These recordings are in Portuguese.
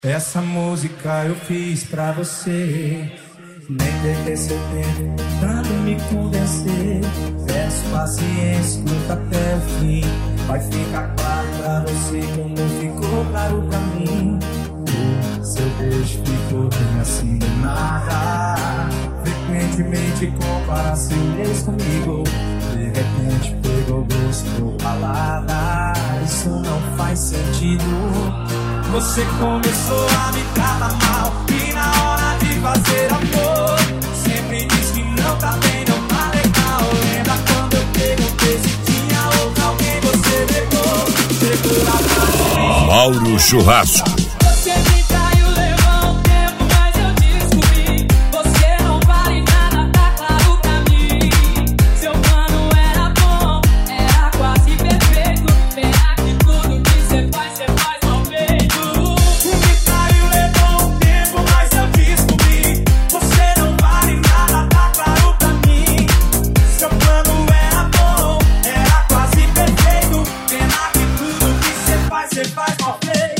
Essa música eu fiz pra você, nem perder seu tempo tentando me convencer. Peço paciência, escuta até o fim. Vai ficar claro pra você como ficou claro pra mim. O seu beijo ficou bem assim do nada. Frequentemente compara seu ex comigo. De repente pegou gosto por palavra. Isso não faz sentido. Você começou a me tratar mal e na hora de fazer amor sempre diz que não tá bem, não tá legal. Lembra quando eu perguntei se tinha outro alguém você pegou? Chegou lá pra mim. Mauro Churrasco. Você me traiu, levou um tempo, mas eu descobri. Você não vale nada, tá claro pra mim. Seu plano era bom, era quase perfeito. Pena que tudo que você faz mal feito. Você me traiu, levou um tempo, mas eu descobri. Você não vale nada, tá claro pra mim. Seu plano era bom, era quase perfeito. Pena que tudo que você faz mal feito.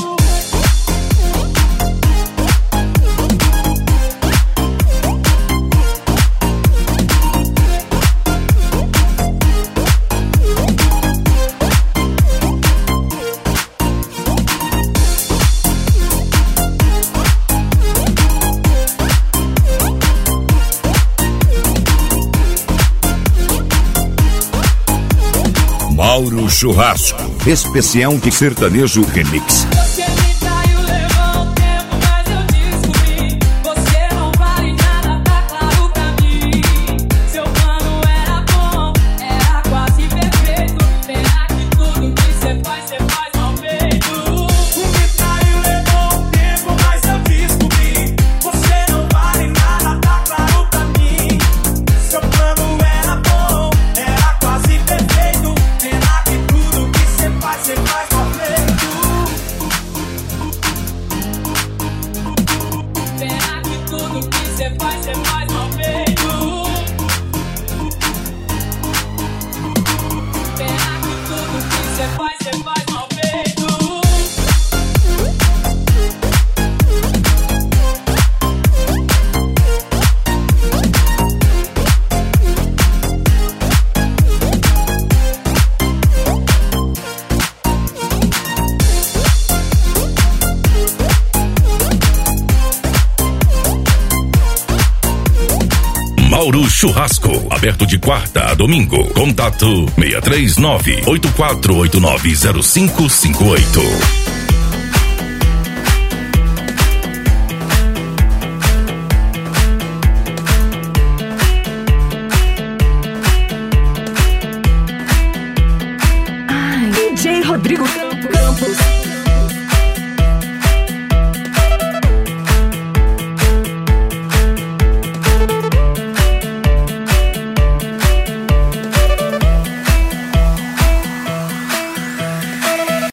Mauro Churrasco. Especial de Sertanejo Remix. Você me traiu, levou um tempo, mas eu descobri. Você não vale nada, tá claro pra mim. Seu plano era bom, era quase perfeito. Pena que tudo que você faz mal feito. Você me traiu, levou um tempo, mas eu descobri. Você não vale nada, tá claro pra mim. Seu plano era bom, era quase perfeito. Pena que tudo que você faz mal feito. Pena que tudo que você faz mal feito. Pena que tudo que você faz mal feito. Mauro Churrasco. Aberto de quarta a domingo. Contato 639-8489-0558. DJ Rodrigo Campos.